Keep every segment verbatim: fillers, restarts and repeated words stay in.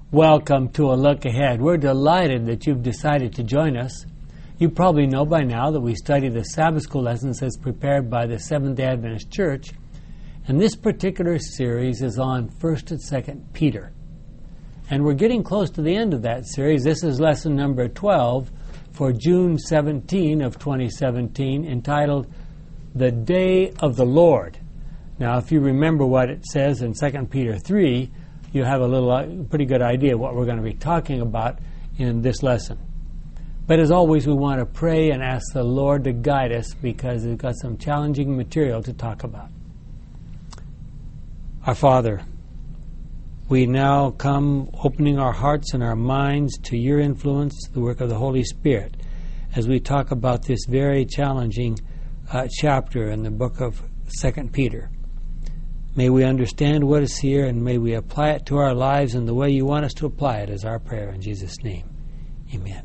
Welcome to A Look Ahead. We're delighted that you've decided to join us. You probably know by now that we study the Sabbath School lessons as prepared by the Seventh-day Adventist Church, and this particular series is on First and Second Peter. And we're getting close to the end of that series. This is lesson number twelve for June seventeenth of twenty seventeen, entitled The Day of the Lord. Now, if you remember what it says in Second Peter three, you have a little, uh, pretty good idea what we're going to be talking about in this lesson. But as always, we want to pray and ask the Lord to guide us because we've got some challenging material to talk about. Our Father, we now come opening our hearts and our minds to your influence, the work of the Holy Spirit, as we talk about this very challenging uh, chapter in the book of Second Peter. May we understand what is here, and may we apply it to our lives in the way you want us to apply it, is our prayer in Jesus' name. Amen.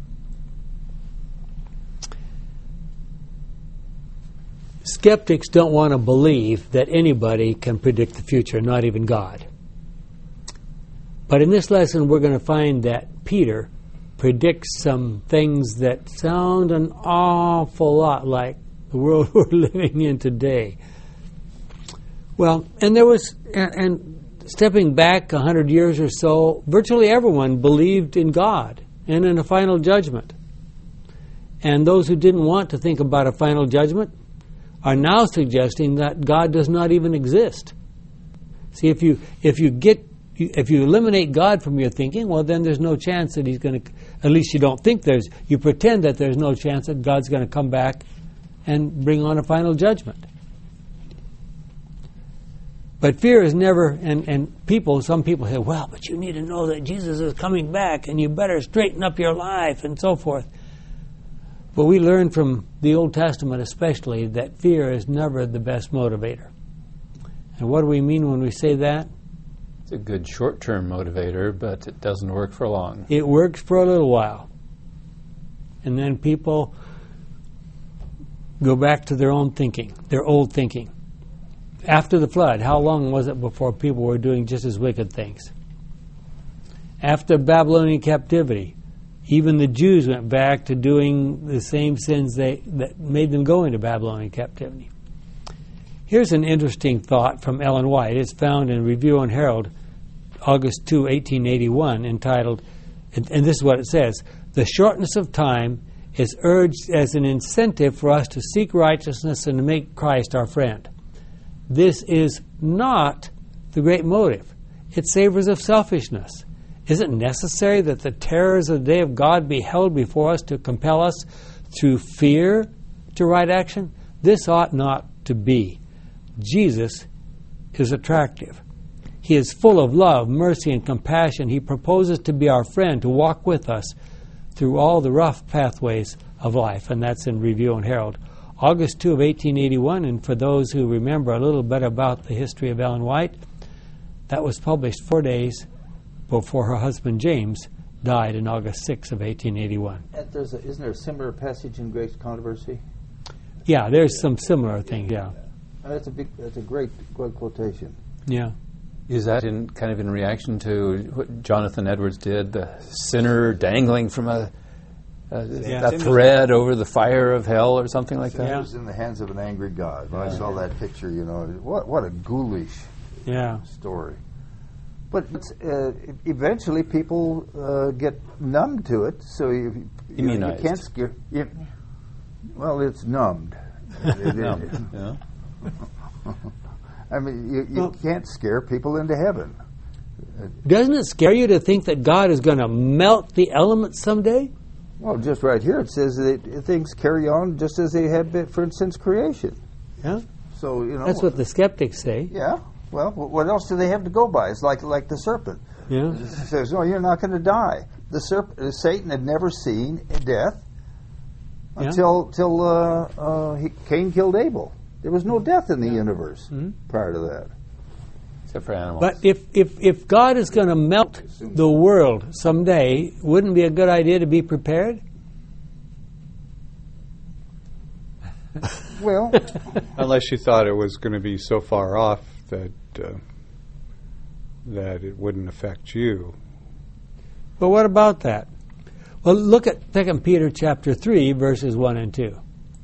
Skeptics don't want to believe that anybody can predict the future, not even God. But in this lesson, we're going to find that Peter predicts some things that sound an awful lot like the world we're living in today. Well, and there was, and, and stepping back a hundred years or so, virtually everyone believed in God and in a final judgment. And those who didn't want to think about a final judgment are now suggesting that God does not even exist. See, if you if you get if you eliminate God from your thinking, well, then there's no chance that He's going to. At least you don't think there's. You pretend that there's no chance that God's going to come back and bring on a final judgment. But fear is never, and, and people, some people say, well, but you need to know that Jesus is coming back and you better straighten up your life and so forth. But we learn from the Old Testament especially that fear is never the best motivator. And what do we mean when we say that? It's a good short-term motivator, but it doesn't work for long. It works for a little while. And then people go back to their own thinking, their old thinking. After the flood, how long was it before people were doing just as wicked things? After Babylonian captivity, even the Jews went back to doing the same sins they, that made them go into Babylonian captivity. Here's an interesting thought from Ellen White. It's found in Review and Herald, August second, eighteen eighty-one, entitled, and, and this is what it says, "The shortness of time is urged as an incentive for us to seek righteousness and to make Christ our friend. This is not the great motive. It savors of selfishness. Is it necessary that the terrors of the day of God be held before us to compel us through fear to right action? This ought not to be. Jesus is attractive. He is full of love, mercy, and compassion. He proposes to be our friend, to walk with us through all the rough pathways of life." And that's in Review and Herald, August second of eighteen eighty-one. And for those who remember a little bit about the history of Ellen White, that was published four days before her husband James died in August sixth of eighteen eighty-one. And there's a, isn't there a similar passage in Grace Controversy? Yeah, there's some similar things, yeah. Uh, that's a big, that's a great, great quotation. Yeah. Is that in kind of in reaction to what Jonathan Edwards did, the sinner dangling from a, a, Yeah. a thread over the fire of hell or something like that? It was in the hands of an angry God. When I saw that picture, you know, what what a ghoulish Yeah. story. But it's, uh, eventually people uh, get numb to it, so you, you, know, you Immunized. can't scare. You, well, it's numbed. It- it- No. Yeah. I mean, you, you Well- can't scare people into heaven. Doesn't it scare you to think that God is going to melt the elements someday? Well, just right here it says that things carry on just as they have been for since creation. Yeah. So you know That's what the skeptics say. Yeah. Well, wh- what else do they have to go by? It's like like the serpent. Yeah. It says, "No, you're not going to die." The serp- uh, Satan had never seen death Yeah. until till uh, uh, he, Cain killed Abel. There was no death in the universe Mhm. prior to that. Except for animals. But if, if, if God is going to melt the world someday, wouldn't it be a good idea to be prepared? Well, Unless you thought it was going to be so far off that uh, that it wouldn't affect you. But what about that? Well, look at Second Peter chapter three, verses one and two.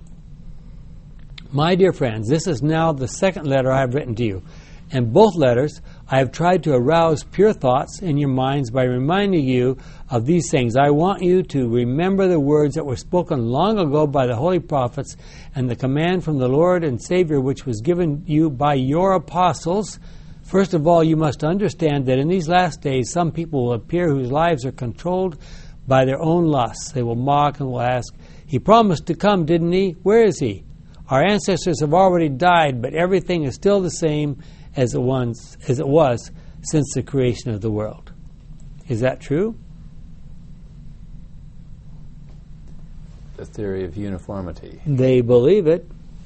My dear friends, this is now the second letter I have written to you. In both letters, I have tried to arouse pure thoughts in your minds by reminding you of these things. I want you to remember the words that were spoken long ago by the holy prophets and the command from the Lord and Savior which was given you by your apostles. First of all, you must understand that in these last days some people will appear whose lives are controlled by their own lusts. They will mock and will ask, "He promised to come, didn't he? Where is he? Our ancestors have already died, but everything is still the same as it, once, as it was since the creation of the world." Is that true? The theory of uniformity. They believe it.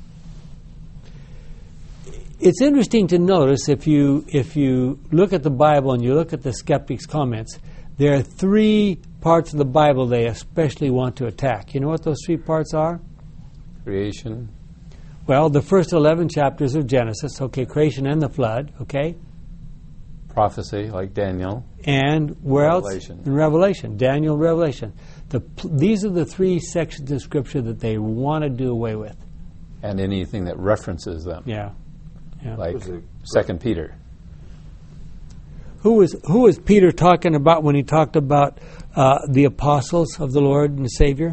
It's interesting to notice if you if you look at the Bible and you look at the skeptics' comments, there are three parts of the Bible they especially want to attack. You know what those three parts are? Creation. Well, the first eleven chapters of Genesis, okay, creation and the flood, okay? Prophecy, like Daniel. And where Revelation. else? In Revelation. Daniel, Revelation. The, these are the three sections of Scripture that they want to do away with. And anything that references them. Yeah. yeah. Like Second Peter. Who was who was Peter talking about when he talked about uh, the apostles of the Lord and the Savior?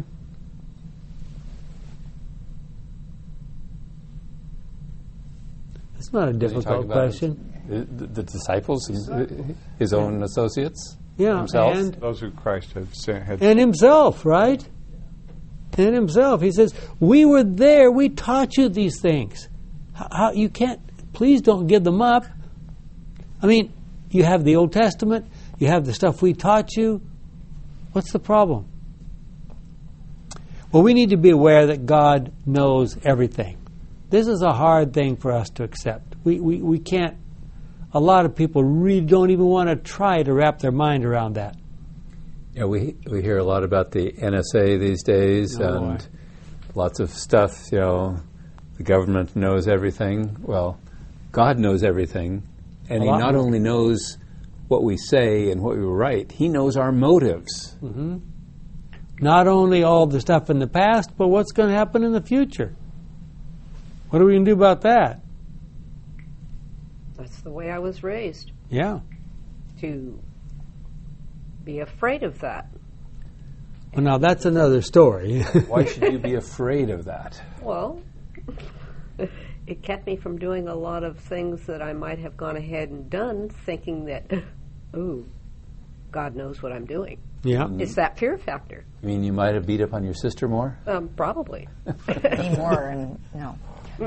It's not a difficult question. His, the, the disciples, his, his own associates, Yeah, himself. and Those who Christ had sent. Had and himself, right? And himself. He says, "We were there. We taught you these things. How, how you can't? Please don't give them up." I mean, you have the Old Testament. You have the stuff we taught you. What's the problem? Well, we need to be aware that God knows everything. This is a hard thing for us to accept. We we, we can't. A lot of people really don't even want to try to wrap their mind around that. Yeah, we we hear a lot about the N S A these days, Oh, and boy. lots of stuff. You know, the government knows everything. Well, God knows everything, and A He lot not more. only knows what we say and what we write, He knows our motives. Mm-hmm. Not only all the stuff in the past, but what's going to happen in the future. What are we going to do about that? That's the way I was raised, Yeah. to be afraid of that. Well, now that's another story. Why should you be afraid of that? Well, it kept me from doing a lot of things that I might have gone ahead and done, thinking that, ooh, God knows what I'm doing. Yeah. It's that fear factor. You mean you might have beat up on your sister more? Um, probably. Anymore, and no.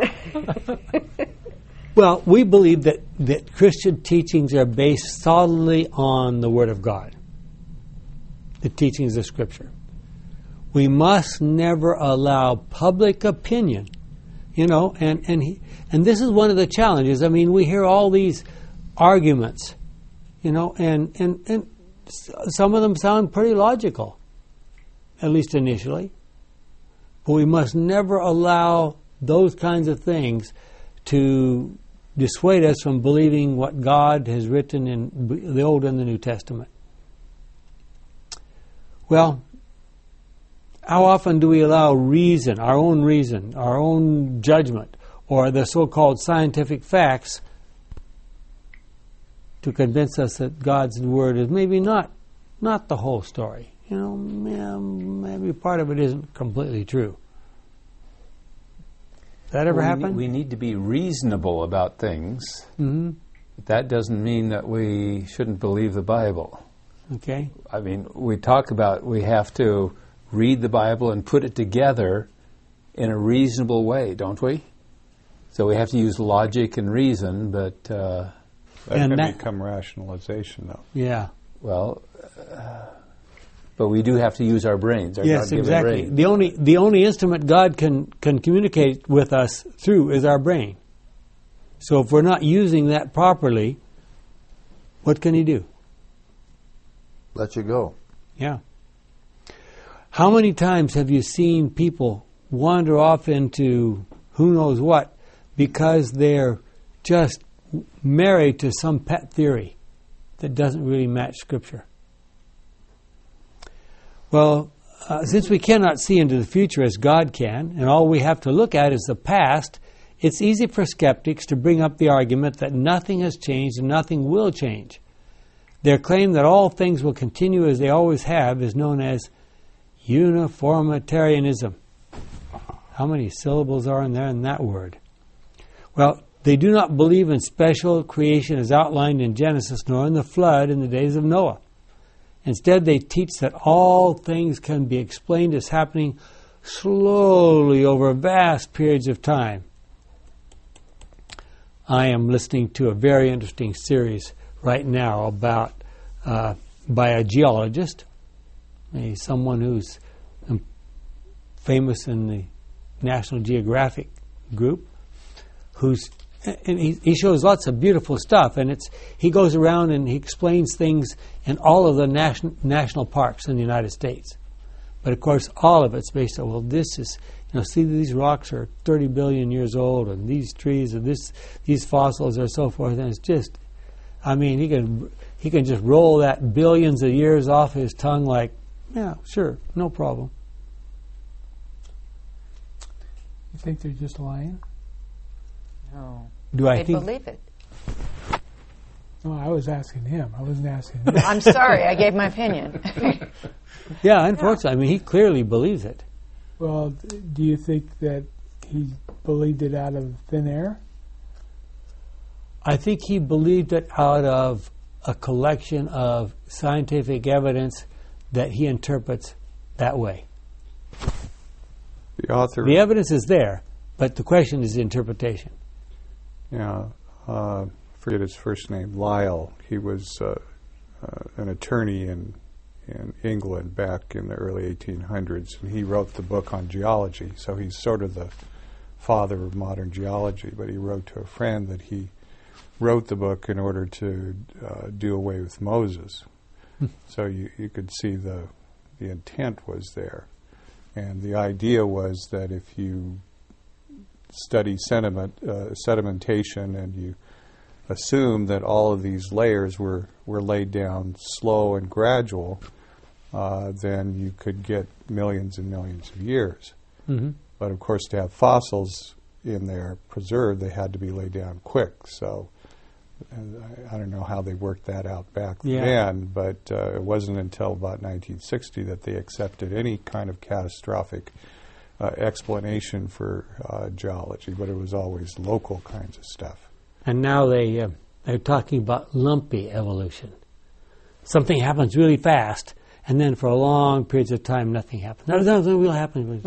Well, we believe that, that Christian teachings are based solidly on the Word of God, the teachings of Scripture. We must never allow public opinion, you know, and, and, he, and this is one of the challenges. I mean, we hear all these arguments, you know, and, and, and s- some of them sound pretty logical, at least initially. But we must never allow those kinds of things to dissuade us from believing what God has written in b- the Old and the New Testament. Well, how often do we allow reason, our own reason, our own judgment, or the so-called scientific facts to convince us that God's Word is maybe not not the whole story? You know, yeah, maybe part of it isn't completely true. Does that ever we happen? ne- we need to be reasonable about things. Mm-hmm. That doesn't mean that we shouldn't believe the Bible. Okay. I mean, we talk about we have to read the Bible and put it together in a reasonable way, don't we? So we have to use logic and reason, but, uh, that And can that- become rationalization, though. Yeah. well, uh, but we do have to use our brains, our Yes, God-given exactly. brains. The only the only instrument God can can communicate with us through is our brain. So if we're not using that properly, what can He do? Let you go. Yeah. How many times have you seen people wander off into who knows what because they're just married to some pet theory that doesn't really match Scripture? Well, uh, since we cannot see into the future as God can, and all we have to look at is the past, it's easy for skeptics to bring up the argument that nothing has changed and nothing will change. Their claim that all things will continue as they always have is known as uniformitarianism. How many syllables are in there in that word? Well, they do not believe in special creation as outlined in Genesis, nor in the flood in the days of Noah. Instead, they teach that all things can be explained as happening slowly over vast periods of time. I am listening to a very interesting series right now about uh, by a geologist, a, someone who's um, famous in the National Geographic group, who's and he, he shows lots of beautiful stuff, and it's he goes around and he explains things in all of the nation, national parks in the United States. But of course, all of it's based on, well, this is, you know, see, these rocks are thirty billion years old, and these trees and this these fossils are so forth, and it's just, I mean, he can he can just roll that billions of years off his tongue like, yeah, sure, no problem. You think they're just lying? No. Do I They think? believe it. No, I was asking him. I wasn't asking you. I'm sorry, I gave my opinion. Yeah, unfortunately, I mean, he clearly believes it. Well, d- do you think that he believed it out of thin air? I think he believed it out of a collection of scientific evidence that he interprets that way. The author, The evidence is there, but the question is the interpretation. yeah, uh, forget his first name, Lyle. He was uh, uh, an attorney in in England back in the early eighteen hundreds, and he wrote the book on geology. So he's sort of the father of modern geology. But he wrote to a friend that he wrote the book in order to uh, do away with Moses. So you, you could see the the intent was there. And the idea was that if you study sediment, uh, sedimentation and you assume that all of these layers were, were laid down slow and gradual, uh, then you could get millions and millions of years. Mm-hmm. But of course, to have fossils in there preserved, they had to be laid down quick. So uh, I, I don't know how they worked that out back Yeah. then, but uh, it wasn't until about nineteen sixty that they accepted any kind of catastrophic uh, explanation for uh, geology, but it was always local kinds of stuff. And now they, uh, they're talking about lumpy evolution. Something happens really fast, and then for a long periods of time, nothing happens. No, nothing will happen.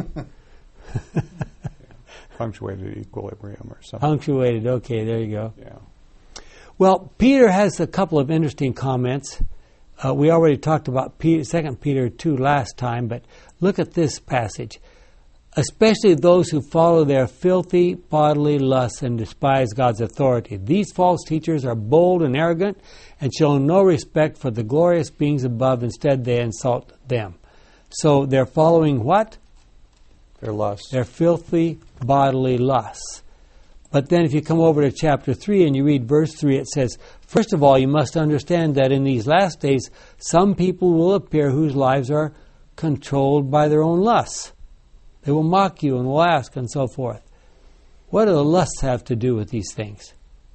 Punctuated equilibrium or something. Punctuated, okay, there you go. Yeah. Well, Peter has a couple of interesting comments. Uh, we already talked about Peter, Second Peter two last time, but look at this passage. Especially those who follow their filthy bodily lusts and despise God's authority. These false teachers are bold and arrogant and show no respect for the glorious beings above. Instead, they insult them. So they're following what? Their lusts. Their filthy bodily lusts. But then if you come over to chapter three and you read verse three, it says, first of all, you must understand that in these last days, some people will appear whose lives are controlled by their own lusts. They will mock you and will ask and so forth. What do the lusts have to do with these things?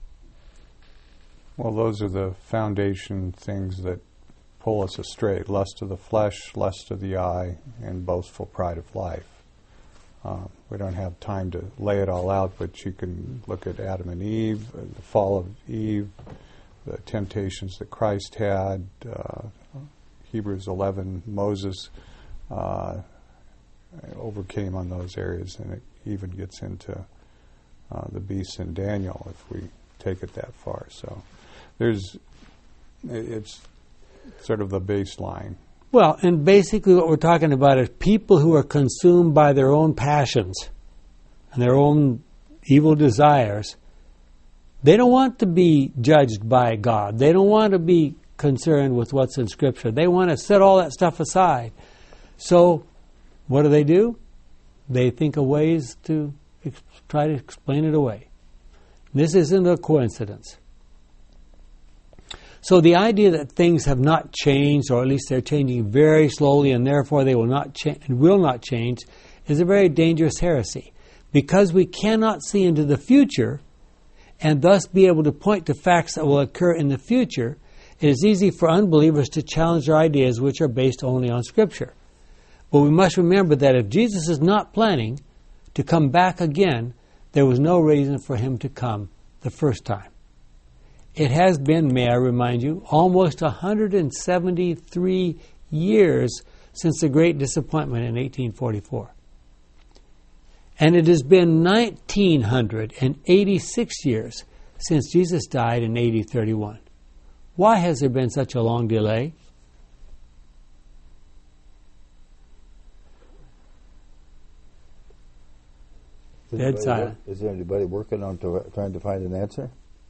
Well, those are the foundation things that pull us astray. Lust of the flesh, lust of the eye, and boastful pride of life. Um, we don't have time to lay it all out, but you can look at Adam and Eve, uh, the fall of Eve, the temptations that Christ had, uh, Hebrews eleven, Moses uh, overcame on those areas, and it even gets into uh, the beasts in Daniel if we take it that far. So there's, it's sort of the baseline. Well, and basically what we're talking about is people who are consumed by their own passions and their own evil desires. They don't want to be judged by God. They don't want to be concerned with what's in Scripture. They want to set all that stuff aside. So what do they do? They think of ways to ex- try to explain it away. This isn't a coincidence. So the idea that things have not changed, or at least they're changing very slowly, and therefore they will not cha- will not change, is a very dangerous heresy. Because we cannot see into the future, and thus be able to point to facts that will occur in the future, it is easy for unbelievers to challenge their ideas which are based only on Scripture. But we must remember that if Jesus is not planning to come back again, there was no reason for him to come the first time. It has been, may I remind you, almost one hundred seventy-three years since the Great Disappointment in eighteen forty-four. And it has been one thousand nine hundred eighty-six years since Jesus died in A D thirty-one. Why has there been such a long delay? Is Dead anybody silent. wor- Is there anybody working on to, trying to find an answer?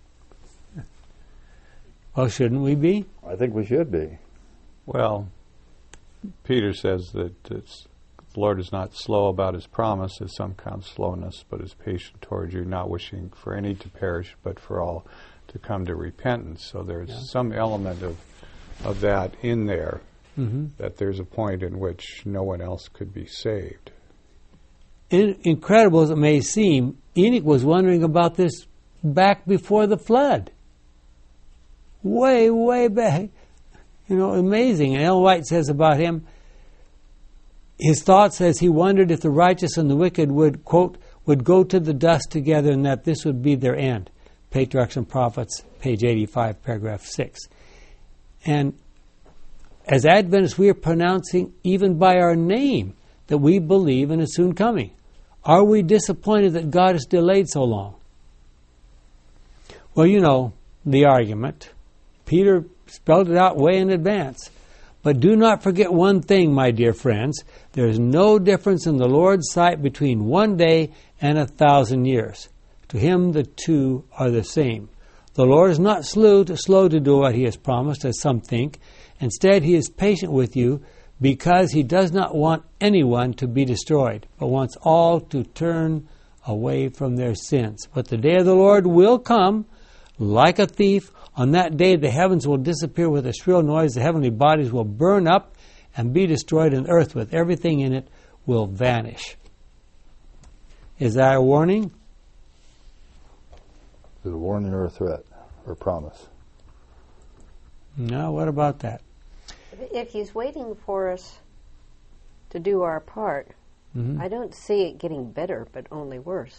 Well, shouldn't we be? I think we should be. Well, Peter says that it's, the Lord is not slow about his promise, as some count slowness, but is patient towards you, not wishing for any to perish, but for all to come to repentance. So there's Yeah. some element of of that in there, Mm-hmm. that there's a point in which no one else could be saved. In, incredible as it may seem, Enoch was wondering about this back before the flood. Way, way back. You know, amazing. And Ellen White says about him, his thought says he wondered if the righteous and the wicked would, quote, would go to the dust together and that this would be their end. Patriarchs and Prophets, page eighty-five, paragraph six. And as Adventists, we are pronouncing, even by our name, that we believe in a soon coming. Are we disappointed that God has delayed so long? Well, you know the argument. Peter spelled it out way in advance. But do not forget one thing, my dear friends. There is no difference in the Lord's sight between one day and a thousand years. To him the two are the same. The Lord is not slow to, slow to do what he has promised, as some think. Instead, he is patient with you, because he does not want anyone to be destroyed, but wants all to turn away from their sins. But the day of the Lord will come like a thief. On that day the heavens will disappear with a shrill noise, the heavenly bodies will burn up and be destroyed, and the earth with everything in it will vanish. Is that a warning? Is it a warning or a threat or a promise? No, what about that? If he's waiting for us to do our part, Mm-hmm. I don't see it getting better, but only worse.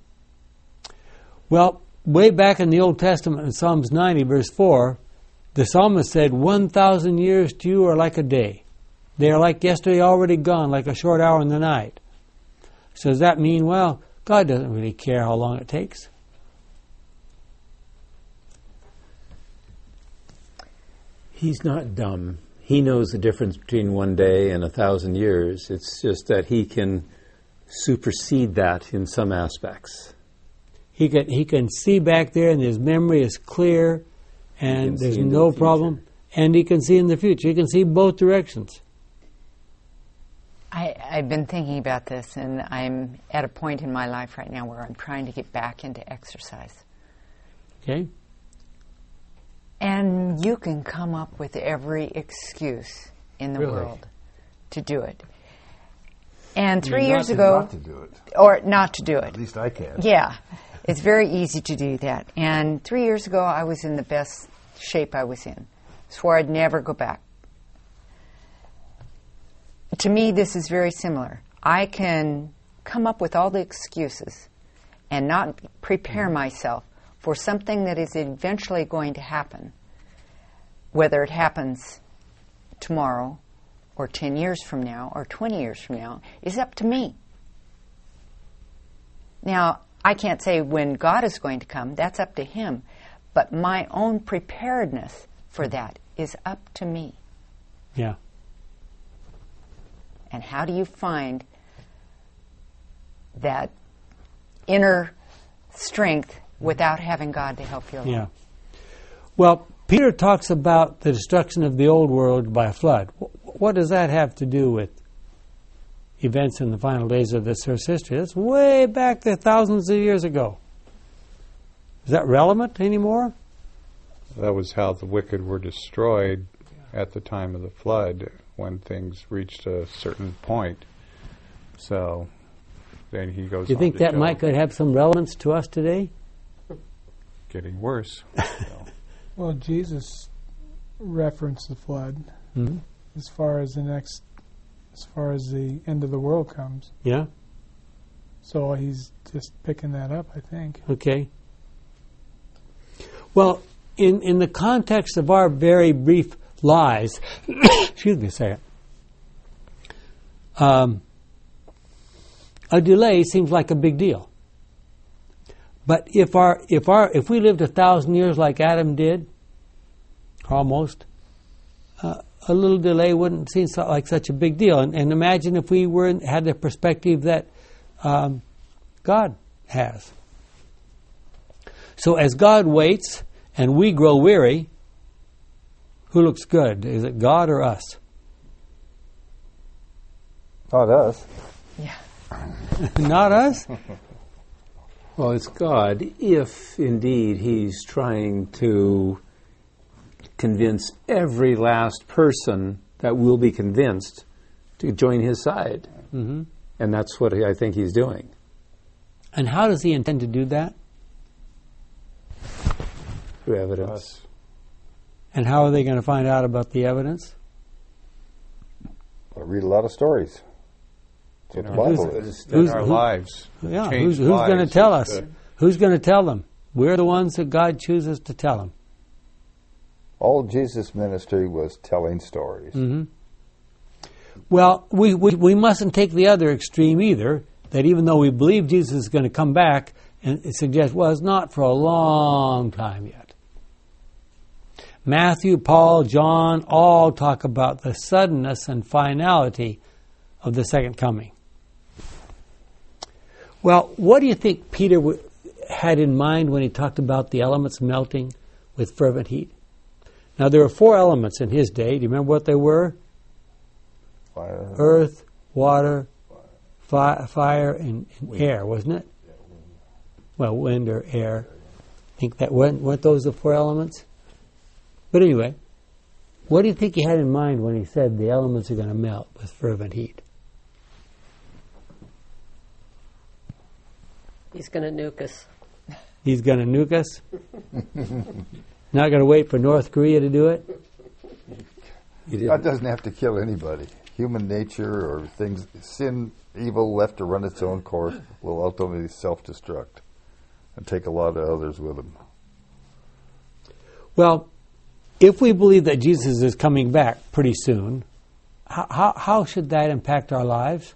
Well, way back in the Old Testament, in Psalms ninety, verse four, the psalmist said, one thousand years to you are like a day. They are like yesterday already gone, like a short hour in the night. So does that mean, well, God doesn't really care how long it takes? He's not dumb. He knows the difference between one day and a thousand years. It's just that he can supersede that in some aspects. He can he can see back there, and his memory is clear, and there's no problem. And he can see in the future. He can see both directions. I, I've been thinking about this, and I'm at a point in my life right now where I'm trying to get back into exercise. Okay? And you can come up with every excuse in the Really? world to do it. And three I mean, years not to- ago, not to do it. or not to do it. At least I can. Yeah, it's very easy to do that. And three years ago, I was in the best shape I was in. Swore I'd never go back. To me, this is very similar. I can come up with all the excuses and not prepare myself for something that is eventually going to happen. Whether it happens tomorrow or ten years from now or twenty years from now is up to me. Now, I can't say when God is going to come. That's up to him. But my own preparedness for that is up to me. Yeah. And how do you find that inner strength without having God to help you along? Yeah. Well, Peter talks about the destruction of the old world by a flood. What does that have to do with events in the final days of this Earth's history? That's way back there, thousands of years ago. Is that relevant anymore? that was how the wicked were destroyed at the time of the flood, when things reached a certain point. So then he goes Do you on think to that show might could have some relevance to us today? getting worse. So. Well, Jesus referenced the flood Mm-hmm. as far as the next, as far as the end of the world comes. Yeah? So he's just picking that up, I think. Okay. Well, in, in the context of our very brief lives, excuse me a second, um, a delay seems like a big deal. But if our if our if we lived a thousand years like Adam did, almost, uh, a little delay wouldn't seem so, like such a big deal. And, and imagine if we were in, had the perspective that um, God has. So as God waits and we grow weary, who looks good? Is it God or us? Not us. Yeah. Not us? Well, it's God if indeed He's trying to convince every last person that will be convinced to join His side. Mm-hmm. And that's what I think He's doing. And how does He intend to do that? Through evidence. Us. And how are they going to find out about the evidence? I read a lot of stories. That's what the Who's- Bible is. In our who- lives. Yeah, Change who's, who's going to lives tell is us? the- Who's going to tell them? We're the ones that God chooses to tell them. All Jesus' ministry was telling stories. Mm-hmm. Well, we, we we mustn't take the other extreme either, that even though we believe Jesus is going to come back, and it suggests, well, it's not for a long time yet. Matthew, Paul, John all talk about the suddenness and finality of the second coming. Well, what do you think Peter w- had in mind when he talked about the elements melting with fervent heat? Now, there were four elements in his day. Do you remember what they were? Fire. Earth, water, fi- fire, and, and air, wasn't it? Well, wind or air. I think that weren't, weren't those the four elements? But anyway, what do you think he had in mind when he said the elements are going to melt with fervent heat? He's going to nuke us. He's going to nuke us? Not going to wait for North Korea to do it? God doesn't have to kill anybody. Human nature or things, sin, evil left to run its own course will ultimately self-destruct and take a lot of others with them. Well, if we believe that Jesus is coming back pretty soon, how, how, how should that impact our lives?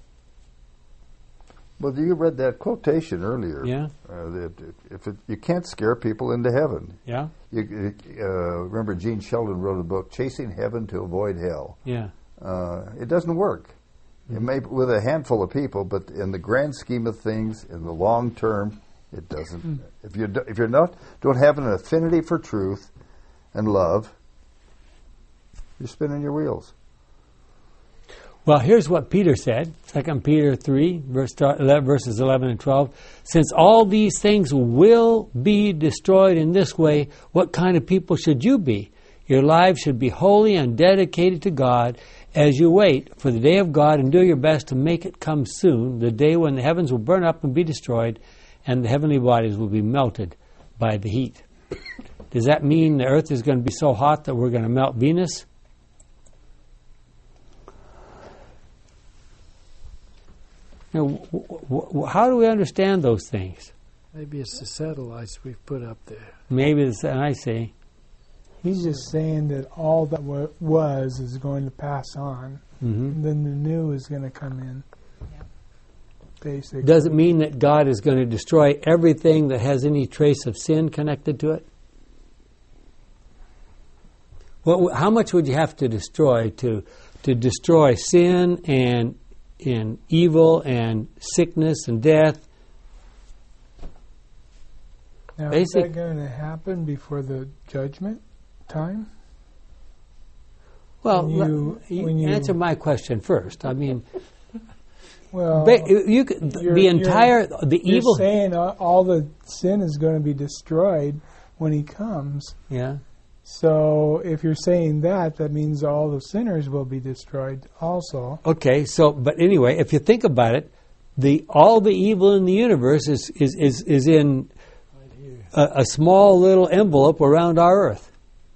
Well, you read that quotation earlier. Yeah. Uh, that if it, you can't scare people into heaven. Yeah? You, uh, remember, Gene Sheldon wrote a book, Chasing Heaven to Avoid Hell. Yeah. Uh, it doesn't work. Mm-hmm. It may with a handful of people, but in the grand scheme of things, in the long term, it doesn't. Mm. If you if you're not don't have an affinity for truth and love, you're spinning your wheels. Well, here's what Peter said, Second Peter three, verse eleven, verses eleven and twelve. Since all these things will be destroyed in this way, what kind of people should you be? Your lives should be holy and dedicated to God as you wait for the day of God, and do your best to make it come soon, the day when the heavens will burn up and be destroyed, and the heavenly bodies will be melted by the heat. Does that mean the earth is going to be so hot that we're going to melt Venus? You know, w- w- w- how do we understand those things? Maybe it's the satellites we've put up there. Maybe it's, I see. He's just saying that all that wa- was is going to pass on, Mm-hmm. and then the new is going to come in. Basically. Does it mean that God is going to destroy everything that has any trace of sin connected to it? Well, how much would you have to destroy to to destroy sin and and evil and sickness and death? Now, basic- is that going to happen before the judgment time? Well, When you- let- you when you- answer my question first. I mean, Well, ba- you could, you're- the entire the you're evil. saying all, all the sin is going to be destroyed when he comes. Yeah. So if you're saying that, that means all the sinners will be destroyed also. Okay, so, but anyway, if you think about it, the all the evil in the universe is, is, is, is in a, a small little envelope around our Earth.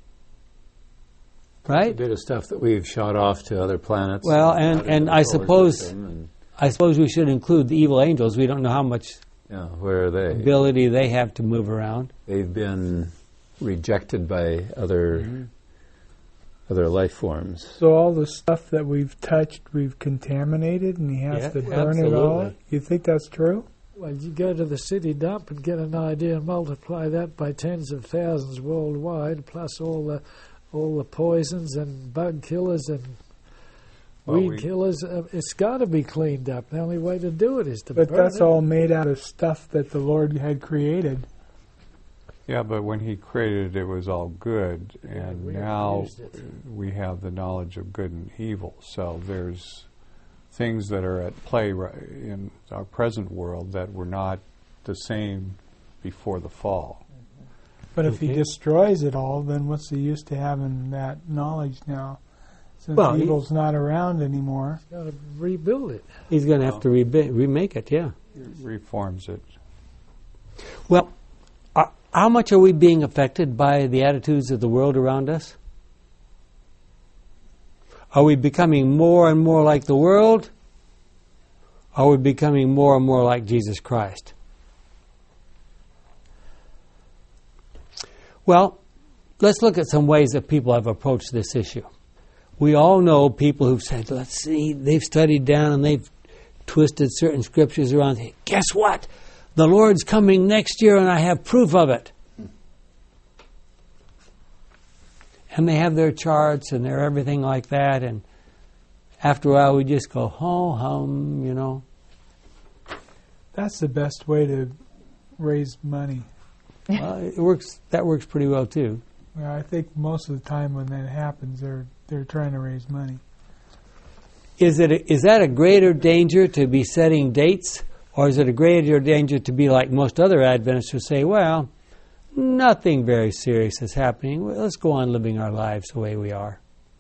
Right? A bit of stuff that we've shot off to other planets. Well, and, and I suppose and, I suppose we should include the evil angels. We don't know how much yeah, where are they? ability they have to move around. They've been rejected by other mm-hmm. other life forms. So all the stuff that we've touched, we've contaminated, and he has Yeah, to burn absolutely. it all? You think that's true? Well, you go to the city dump and get an idea and multiply that by tens of thousands worldwide, plus all the all the poisons and bug killers and Well, weed we- killers. Uh, it's got to be cleaned up. The only way to do it is to But burn that's it. all made out of stuff that the Lord had created. Yeah, but when he created it, it was all good, and we now abused it. we have the knowledge of good and evil. So there's things that are at play ri- in our present world that were not the same before the fall. But if he Okay. destroys it all, then what's the use to having that knowledge now? Since Well, he- evil's not around anymore. Got to rebuild it. He's going to have to rebi- remake it, yeah. Reforms it. Well, uh, how much are we being affected by the attitudes of the world around us? Are we becoming more and more like the world? Are we becoming more and more like Jesus Christ? Well, let's look at some ways that people have approached this issue. We all know people who've said, let's see, they've studied down and they've twisted certain scriptures around. Guess what? The Lord's coming next year and I have proof of it. And they have their charts and their everything like that. And after a while we just go, oh, hum, you know. That's the best way to raise money. Well, it works. That works pretty well too. Well, I think most of the time when that happens, they're they're trying to raise money. Is it a, is that a greater danger to be setting dates, or is it a greater danger to be like most other Adventists who say, well, nothing very serious is happening. Well, let's go on living our lives the way we are.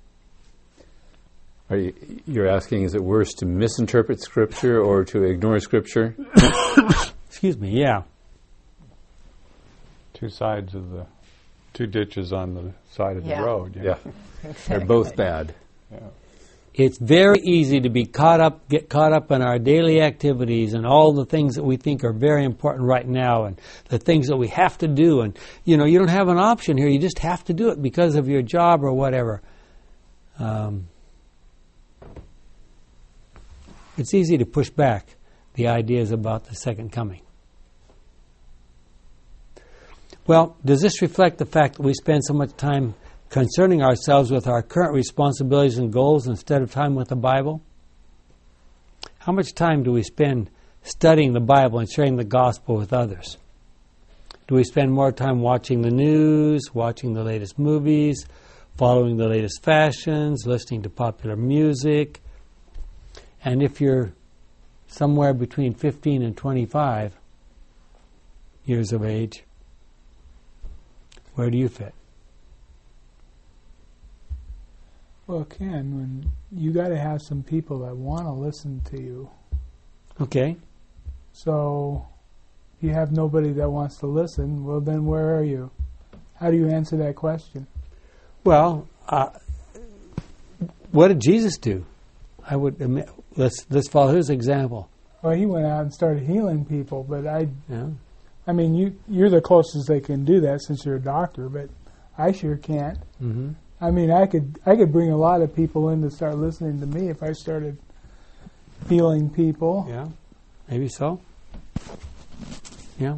Are you, you're asking, is it worse to misinterpret Scripture or to ignore Scripture? Excuse me, yeah. Two sides of the, two ditches on the side of Yeah. the road. you know. Yeah, they're both bad. Yeah. It's very easy to be caught up, get caught up in our daily activities and all the things that we think are very important right now and the things that we have to do. And, you know, you don't have an option here. You just have to do it because of your job or whatever. Um, it's easy to push back the ideas about the second coming. Well, does this reflect the fact that we spend so much time concerning ourselves with our current responsibilities and goals instead of time with the Bible? How much time do we spend studying the Bible and sharing the gospel with others? Do we spend more time watching the news, watching the latest movies, following the latest fashions, listening to popular music? And if you're somewhere between fifteen and twenty-five years of age, where do you fit? Well, Ken, when you got to have some people that want to listen to you. Okay. So, if you have nobody that wants to listen, well, then where are you? How do you answer that question? Well, uh, what did Jesus do? I would admit, let's let's follow his example. Well, he went out and started healing people, but I, Yeah. I mean, you you're the closest they can do that since you're a doctor, but I sure can't. Mm-hmm. I mean, I could I could bring a lot of people in to start listening to me if I started healing people. Yeah. Maybe so. Yeah.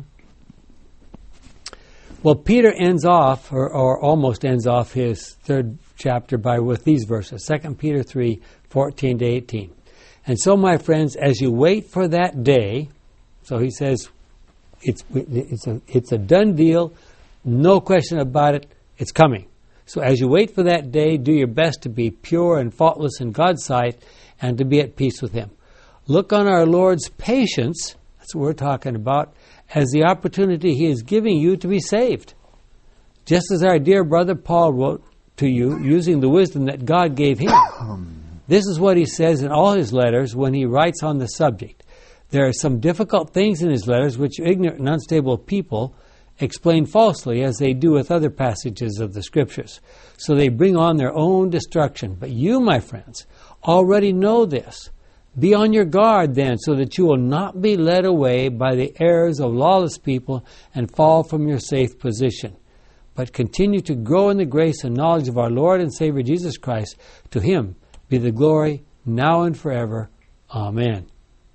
Well, Peter ends off, or, or almost ends off his third chapter by with these verses, Second Peter three, fourteen to eighteen. And so, my friends, as you wait for that day, so he says, it's it's a it's a done deal, no question about it, it's coming. So as you wait for that day, do your best to be pure and faultless in God's sight and to be at peace with Him. Look on our Lord's patience, that's what we're talking about, as the opportunity He is giving you to be saved. just as our dear brother Paul wrote to you using the wisdom that God gave him. This is what he says in all his letters when he writes on the subject. There are some difficult things in his letters which ignorant and unstable people explain falsely, as they do with other passages of the Scriptures. So they bring on their own destruction. But you, my friends, already know this. Be on your guard then, so that you will not be led away by the errors of lawless people and fall from your safe position. But continue to grow in the grace and knowledge of our Lord and Savior Jesus Christ. To him be the glory now and forever. Amen.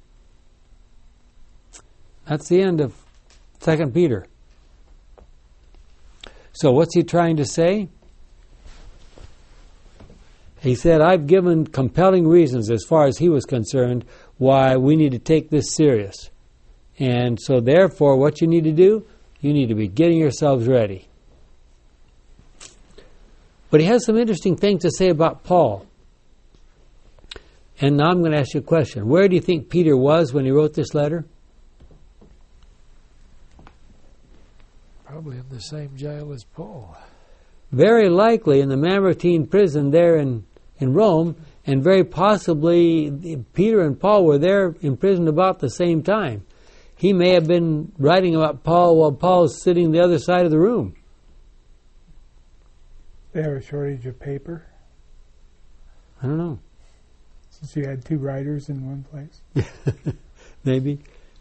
That's the end of Second Peter. So what's he trying to say? He said, I've given compelling reasons as far as he was concerned why we need to take this serious. And so therefore what you need to do, you need to be getting yourselves ready. But he has some interesting things to say about Paul. And now I'm going to ask you a question. Where do you think Peter was when he wrote this letter? Probably in the same jail as Paul. Very likely in the Mamertine prison there in, in Rome, and very possibly Peter and Paul were there imprisoned about the same time. He may have been writing about Paul while Paul's sitting the other side of the room. They have a shortage of paper? I don't know. Since you had two writers in one place? Maybe.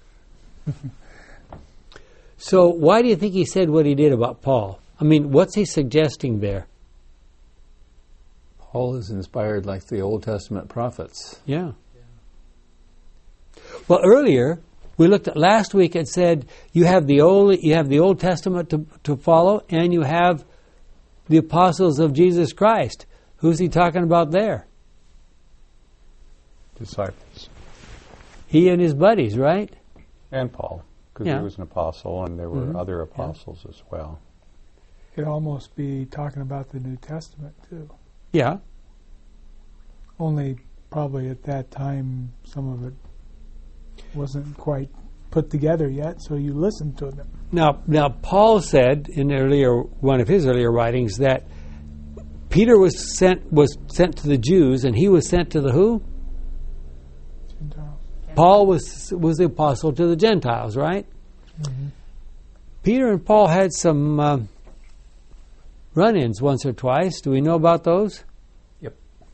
So why do you think he said what he did about Paul? I mean, what's he suggesting there? Paul is inspired like the Old Testament prophets. Yeah. yeah. Well, earlier we looked at last week. It said you have the old you have the Old Testament to to follow, and you have the apostles of Jesus Christ. Who's he talking about there? Disciples. He and his buddies, right? And Paul, because Yeah. he was an apostle, and there were Mhm. other apostles as well. Could almost be talking about the New Testament, too. Yeah. Only probably at that time some of it wasn't quite put together yet, so you listened to them. Now, now Paul said in earlier one of his earlier writings that Peter was sent was sent to the Jews, and he was sent to the who? Gentiles. Paul was was the apostle to the Gentiles, right? Mm-hmm. Peter and Paul had some uh, run-ins once or twice. Do we know about those? Yep.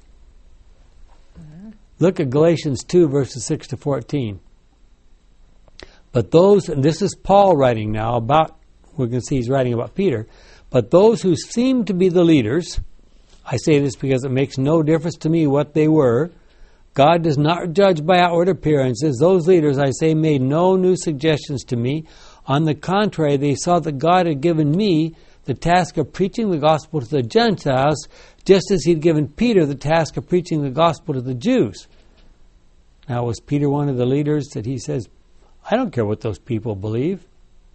Look at Galatians two, verses six to fourteen. But those, and this is Paul writing now about, we're going to see he's writing about Peter, but those who seem to be the leaders, I say this because it makes no difference to me what they were. God does not judge by outward appearances. Those leaders, I say, made no new suggestions to me. On the contrary, they saw that God had given me the task of preaching the gospel to the Gentiles, just as he'd given Peter the task of preaching the gospel to the Jews. Now, was Peter one of the leaders that he says, I don't care what those people believe?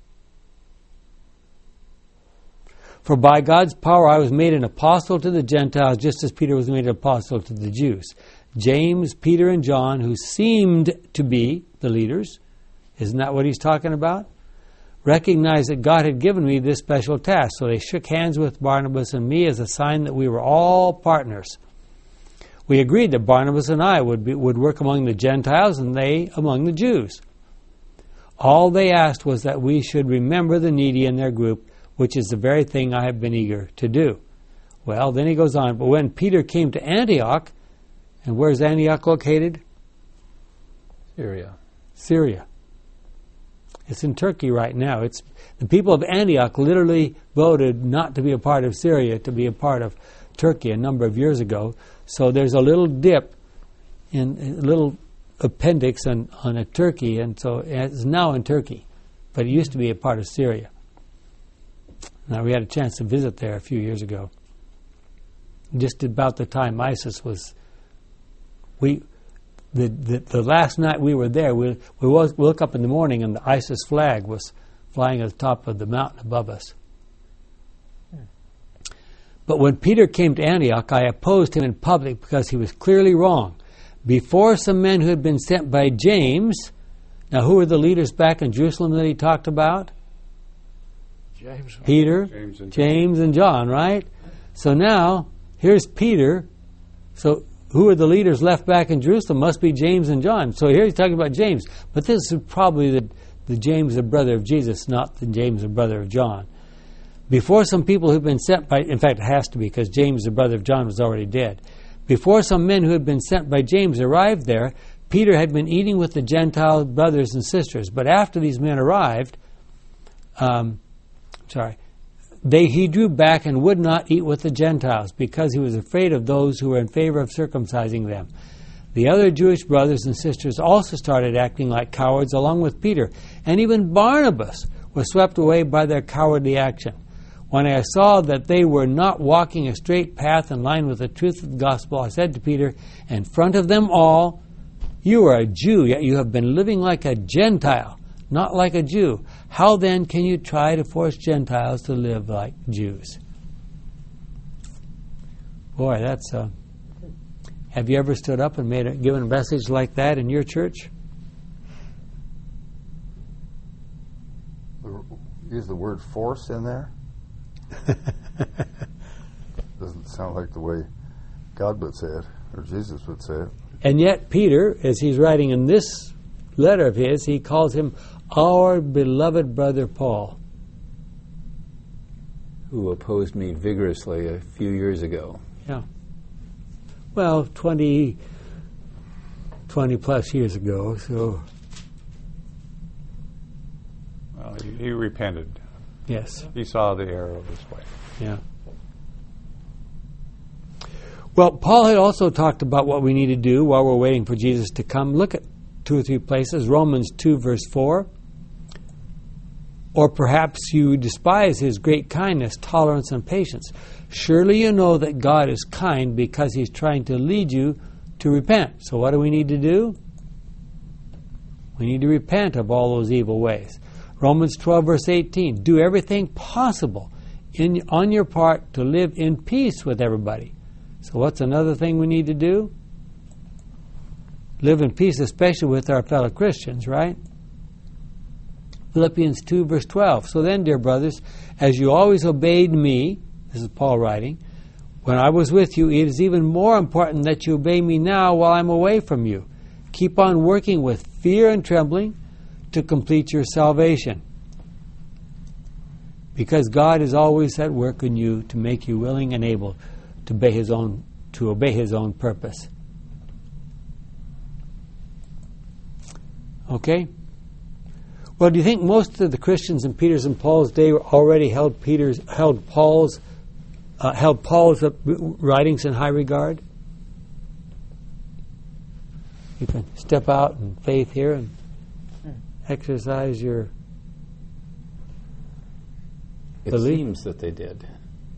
For by God's power I was made an apostle to the Gentiles, just as Peter was made an apostle to the Jews. James, Peter, and John, who seemed to be the leaders, isn't that what he's talking about? Recognized that God had given me this special task. So they shook hands with Barnabas and me as a sign that we were all partners. We agreed that Barnabas and I would be, would work among the Gentiles and they among the Jews. All they asked was that we should remember the needy in their group, which is the very thing I have been eager to do. Well, then he goes on, but when Peter came to Antioch, and where's Antioch located? Syria. Syria. It's in Turkey right now. It's the people of Antioch literally voted not to be a part of Syria, to be a part of Turkey a number of years ago. So there's a little dip in a little appendix on, on a Turkey, and so it's now in Turkey, but it used to be a part of Syria. Now we had a chance to visit there a few years ago. Just about the time ISIS was, we, the the, the last night we were there, we we, was, we woke up in the morning and the ISIS flag was flying at the top of the mountain above us. But when Peter came to Antioch, I opposed him in public because he was clearly wrong. Before some men who had been sent by James, now who were the leaders back in Jerusalem that he talked about? James. Peter, James and James and John, right? So now, here's Peter. So who are the leaders left back in Jerusalem? Must be James and John. So here he's talking about James. But this is probably the, the James, the brother of Jesus, not the James, the brother of John. Before some people who've been sent by, in fact, it has to be because James, the brother of John, was already dead. Before some men who had been sent by James arrived there, Peter had been eating with the Gentile brothers and sisters. But after these men arrived, um, sorry, they he drew back and would not eat with the Gentiles because he was afraid of those who were in favor of circumcising them. The other Jewish brothers and sisters also started acting like cowards along with Peter, and even Barnabas was swept away by their cowardly action. When I saw that they were not walking a straight path in line with the truth of the gospel, I said to Peter, in front of them all, you are a Jew, yet you have been living like a Gentile, not like a Jew. How then can you try to force Gentiles to live like Jews? Boy, that's... Uh, have you ever stood up and made a, given a message like that in your church? Use the word force in there? Doesn't sound like the way God would say it, or Jesus would say it. And yet Peter, as he's writing in this letter of his, he calls him our beloved brother Paul. Who opposed me vigorously a few years ago. Yeah. Well, twenty, twenty plus years ago, so... Well, he, he repented. Yes. He saw the error of his way. Yeah. Well, Paul had also talked about what we need to do while we're waiting for Jesus to come. Look at two or three places. Romans two, verse four. Or perhaps you despise his great kindness, tolerance, and patience. Surely you know that God is kind because he's trying to lead you to repent. So what do we need to do? We need to repent of all those evil ways. Romans twelve, verse eighteen. Do everything possible in, on your part to live in peace with everybody. So what's another thing we need to do? Live in peace, especially with our fellow Christians, right? Philippians two, verse twelve. So then, dear brothers, as you always obeyed me, this is Paul writing, when I was with you, it is even more important that you obey me now while I'm away from you. Keep on working with fear and trembling to complete your salvation. Because God is always at work in you to make you willing and able to obey his own, to obey his own purpose. Okay? Well, do you think most of the Christians in Peter's and Paul's day already held Peter's, held Paul's, uh, held Paul's writings in high regard? You can step out in faith here and exercise your It belief. seems that they did.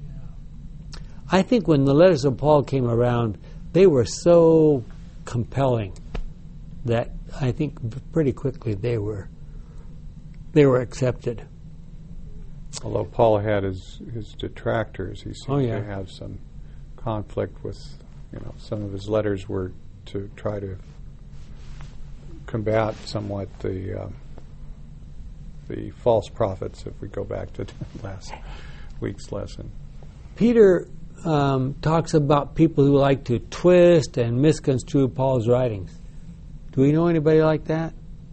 I think when the letters of Paul came around, they were so compelling that I think pretty quickly they were they were accepted. Although Paul had his, his detractors, he seemed Oh, yeah. to have some conflict with, you know, some of his letters were to try to combat somewhat the um, the false prophets, if we go back to last week's lesson. Peter um, talks about people who like to twist and misconstrue Paul's writings. Do we know anybody like that?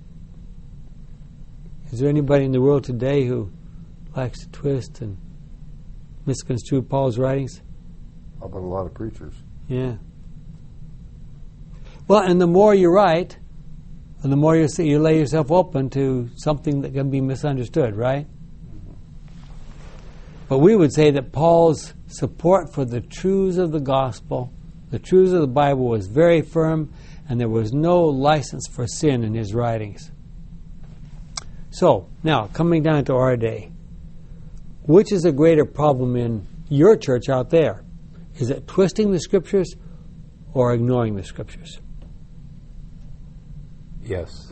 Is there anybody in the world today who likes to twist and misconstrue Paul's writings? How about a lot of preachers? Yeah. Well, and the more you write, and the more you see, you lay yourself open to something that can be misunderstood, right? But we would say that Paul's support for the truths of the gospel, the truths of the Bible, was very firm, and there was no license for sin in his writings. So, now, coming down to our day, which is a greater problem in your church out there? Is it twisting the Scriptures or ignoring the Scriptures? Yes.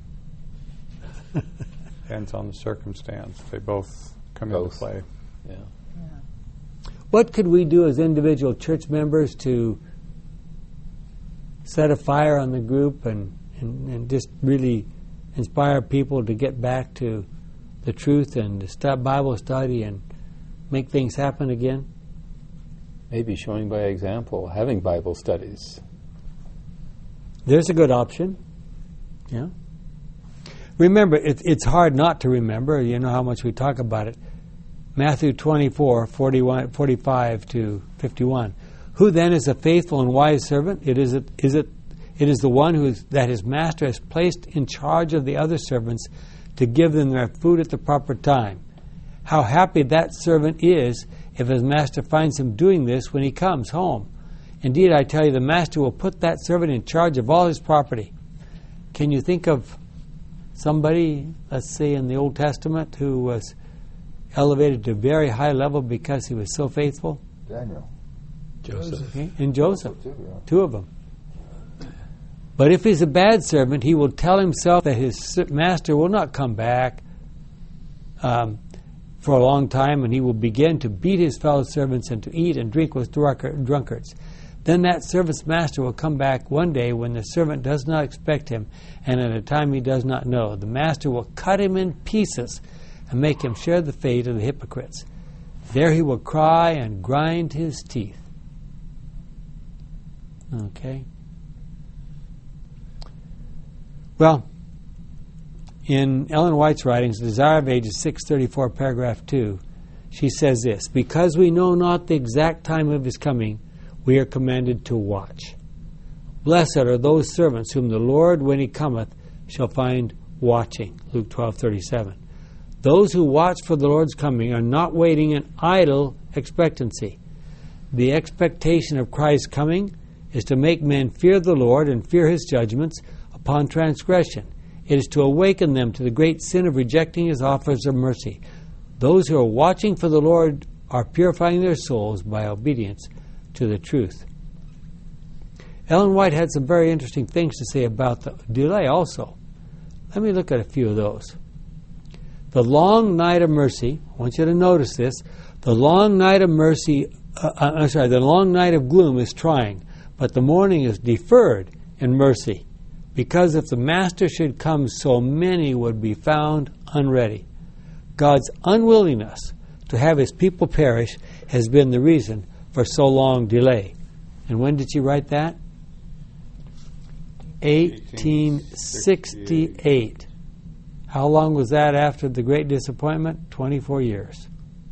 Depends on the circumstance. They both come Both. into play. Yeah. What could we do as individual church members to set a fire on the group and, and, and just really inspire people to get back to the truth and to start Bible study and make things happen again? Maybe showing by example, having Bible studies. There's a good option. Yeah. Remember, it, it's hard not to remember. You know how much we talk about it. Matthew twenty-four, forty-one, forty-five to fifty-one. Who then is a faithful and wise servant? It is it is it it is the one who is, that his master has placed in charge of the other servants to give them their food at the proper time. How happy that servant is if his master finds him doing this when he comes home. Indeed, I tell you, the master will put that servant in charge of all his property. Can you think of somebody, let's say in the Old Testament, who was elevated to a very high level because he was so faithful? Daniel. Joseph. Okay? And Joseph. Too, yeah. Two of them. But if he's a bad servant, he will tell himself that his master will not come back um, for a long time, and he will begin to beat his fellow servants and to eat and drink with drunkards. Then that servant's master will come back one day when the servant does not expect him and at a time he does not know. The master will cut him in pieces and make him share the fate of the hypocrites. There he will cry and grind his teeth. Okay. Well, in Ellen White's writings, Desire of Ages six thirty-four, paragraph two, she says this: because we know not the exact time of his coming, we are commanded to watch. Blessed are those servants whom the Lord, when he cometh, shall find watching. Luke twelve thirty-seven. Those who watch for the Lord's coming are not waiting in idle expectancy. The expectation of Christ's coming is to make men fear the Lord and fear his judgments upon transgression. It is to awaken them to the great sin of rejecting his offers of mercy. Those who are watching for the Lord are purifying their souls by obedience to the truth. Ellen White had some very interesting things to say about the delay also. Let me look at a few of those. The long night of mercy, I want you to notice this, the long night of mercy, uh, I'm sorry, the long night of gloom is trying, but the morning is deferred in mercy, because if the master should come, so many would be found unready. God's unwillingness to have his people perish has been the reason for so long delay. And when did she write that? eighteen sixty-eight. How long was that after the Great Disappointment? twenty-four years.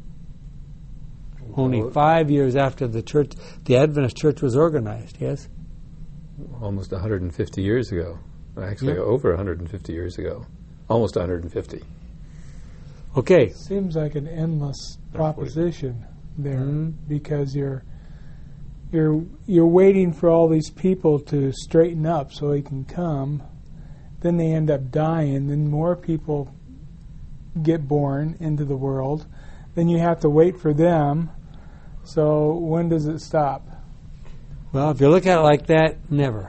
Only five years after the church, the Adventist church was organized, yes? Almost one hundred fifty years ago. Actually, yeah. Over one hundred fifty years ago. Almost one hundred fifty. Okay. Seems like an endless proposition there, mm-hmm. because you're you're you're waiting for all these people to straighten up so he can come. Then they end up dying. Then more people get born into the world. Then you have to wait for them. So when does it stop? Well, if you look at it like that, never.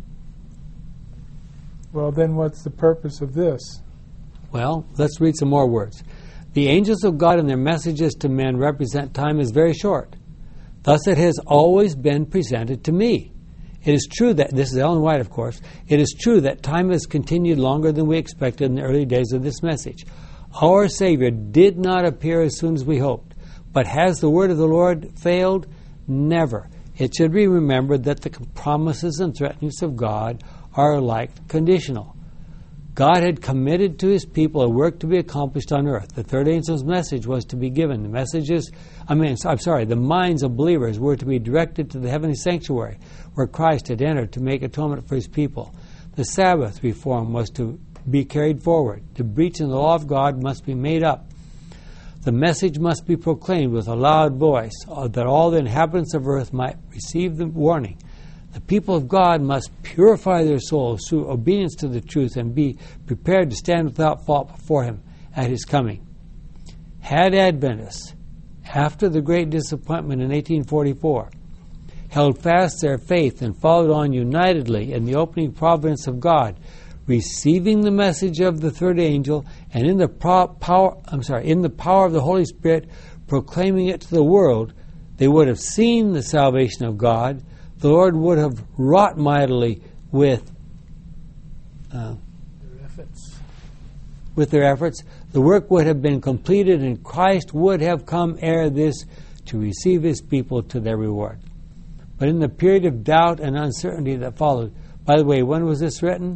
Well, then what's the purpose of this? Well, let's read some more words. The angels of God and their messages to men represent time as very short. Thus it has always been presented to me. It is true that, this is Ellen White, of course, it is true that time has continued longer than we expected in the early days of this message. Our Savior did not appear as soon as we hoped. But has the word of the Lord failed? Never. It should be remembered that the promises and threatenings of God are alike conditional. God had committed to his people a work to be accomplished on earth. The third angel's message was to be given. The messages, I mean, I'm sorry, the minds of believers were to be directed to the heavenly sanctuary where Christ had entered to make atonement for his people. The Sabbath reform was to be carried forward. The breach in the law of God must be made up. The message must be proclaimed with a loud voice, that all the inhabitants of earth might receive the warning. The people of God must purify their souls through obedience to the truth and be prepared to stand without fault before him at his coming. Had Adventists, after the Great Disappointment in eighteen forty-four, held fast their faith and followed on unitedly in the opening providence of God, receiving the message of the third angel, and in the pro- power, I'm sorry, in the power of the Holy Spirit, proclaiming it to the world, they would have seen the salvation of God. The Lord would have wrought mightily with uh, their efforts. with their efforts, the work would have been completed and Christ would have come ere this to receive his people to their reward. But in the period of doubt and uncertainty that followed, by the way, when was this written?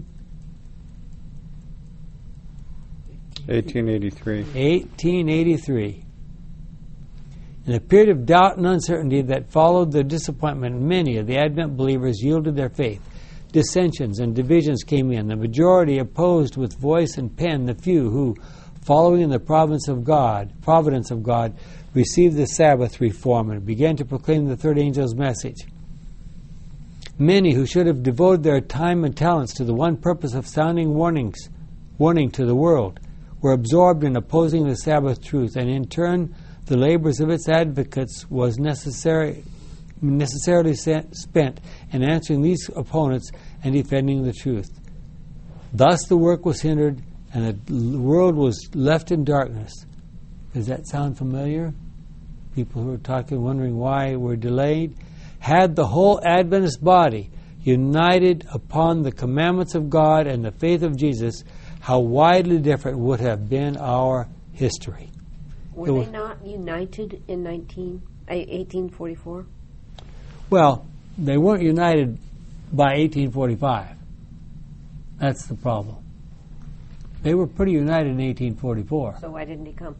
eighteen eighty-three. eighteen eighty-three. In the period of doubt and uncertainty that followed the disappointment, many of the Advent believers yielded their faith. Dissensions and divisions came in. The majority opposed with voice and pen the few who, following in the providence of God, providence of God, received the Sabbath reform and began to proclaim the third angel's message. Many who should have devoted their time and talents to the one purpose of sounding warnings, warning to the world, were absorbed in opposing the Sabbath truth, and in turn the labors of its advocates was necessary, necessarily spent in answering these opponents and defending the truth. Thus the work was hindered and the world was left in darkness. Does that sound familiar? People who are talking, wondering why we're delayed. Had the whole Adventist body united upon the commandments of God and the faith of Jesus, how widely different would have been our history. Were they not united in nineteen, eighteen forty-four? Well, they weren't united by eighteen forty-five. That's the problem. They were pretty united in eighteen forty-four. So why didn't he come?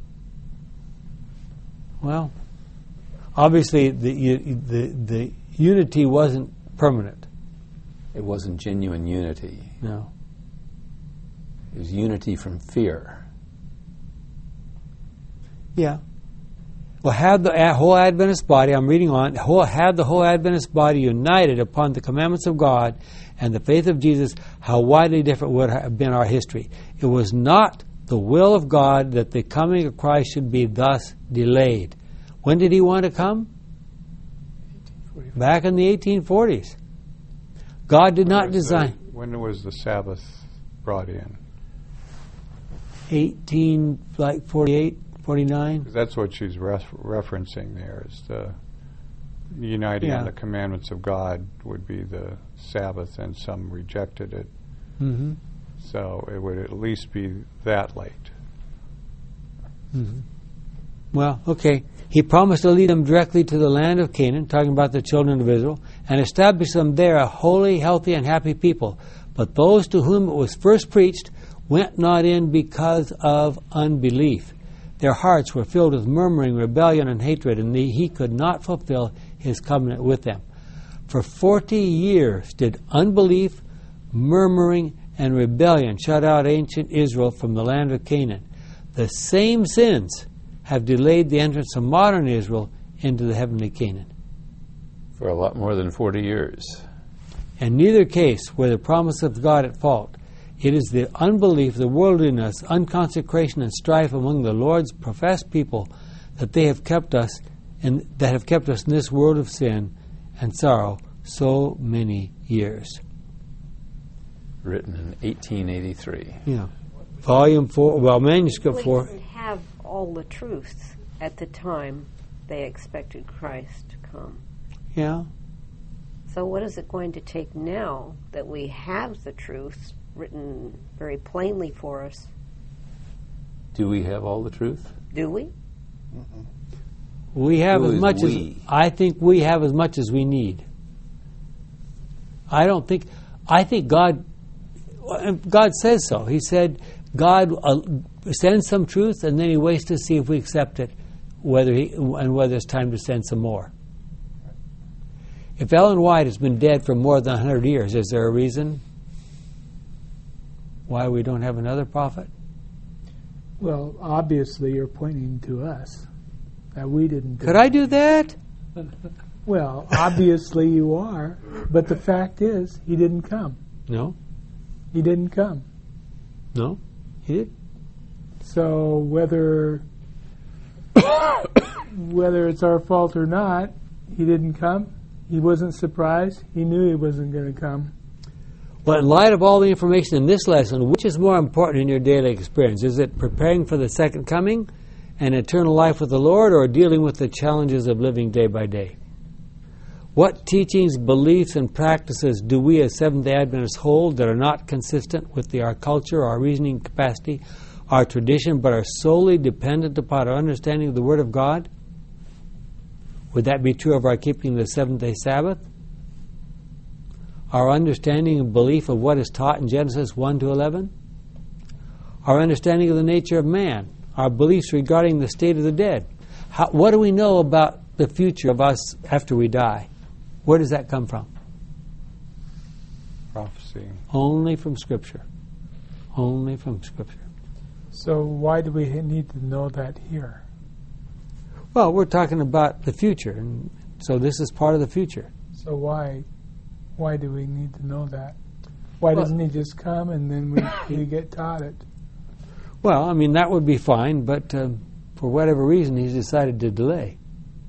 Well, obviously the the the unity wasn't permanent. It wasn't genuine unity. No. It was unity from fear. Yeah. Well, had the whole Adventist body, I'm reading on, whole, had the whole Adventist body united upon the commandments of God and the faith of Jesus, how widely different would have been our history. It was not the will of God that the coming of Christ should be thus delayed. When did he want to come? Back in the eighteen forties. God did not design... The, when was the Sabbath brought in? eighteen, like forty-eight, forty-nine. That's what she's ref- referencing there, is the uniting Yeah. on the commandments of God would be the Sabbath, and some rejected it. Mm-hmm. So it would at least be that late. Mm-hmm. Well, okay. He promised to lead them directly to the land of Canaan, talking about the children of Israel, and establish them there a holy, healthy, and happy people. But those to whom it was first preached went not in because of unbelief. Their hearts were filled with murmuring, rebellion, and hatred, and the, he could not fulfill his covenant with them. For forty years did unbelief, murmuring, and rebellion shut out ancient Israel from the land of Canaan. The same sins have delayed the entrance of modern Israel into the heavenly Canaan. For a lot more than forty years. In neither case were the promise of God at fault. It is the unbelief, the worldliness, unconsecration, and strife among the Lord's professed people that they have kept us in, that have kept us in this world of sin and sorrow so many years. Written in eighteen eighty-three. Yeah. Volume four, well, manuscript Well, four. he didn't have all the truths at the time they expected Christ to come. Yeah. So what is it going to take now that we have the truths written very plainly for us? Do we have all the truth? Do we? We have Who as is much we? as I think we have as much as we need. I don't think I think God God says so. He said God uh, sends some truth and then he waits to see if we accept it, whether he and whether it's time to send some more. If Ellen White has been dead for more than one hundred years, is there a reason why we don't have another prophet? Well, obviously you're pointing to us. That we didn't do Could it. I do that? Well, obviously you are, but the fact is, he didn't come. No. He didn't come. No. He did. So whether whether it's our fault or not, he didn't come. He wasn't surprised. He knew he wasn't going to come. But in light of all the information in this lesson, which is more important in your daily experience? Is it preparing for the second coming and eternal life with the Lord, or dealing with the challenges of living day by day? What teachings, beliefs, and practices do we as Seventh-day Adventists hold that are not consistent with the, our culture, our reasoning capacity, our tradition, but are solely dependent upon our understanding of the Word of God? Would that be true of our keeping the seventh-day Sabbath? Our understanding and belief of what is taught in Genesis one to eleven? Our understanding of the nature of man? Our beliefs regarding the state of the dead? How, what do we know about the future of us after we die? Where does that come from? Prophecy. Only from Scripture. Only from Scripture. So why do we need to know that here? Well, we're talking about the future, and so this is part of the future. So why why do we need to know that? Why Well- doesn't he just come and then we, we get taught it? Well, I mean, that would be fine, but um, for whatever reason, he's decided to delay.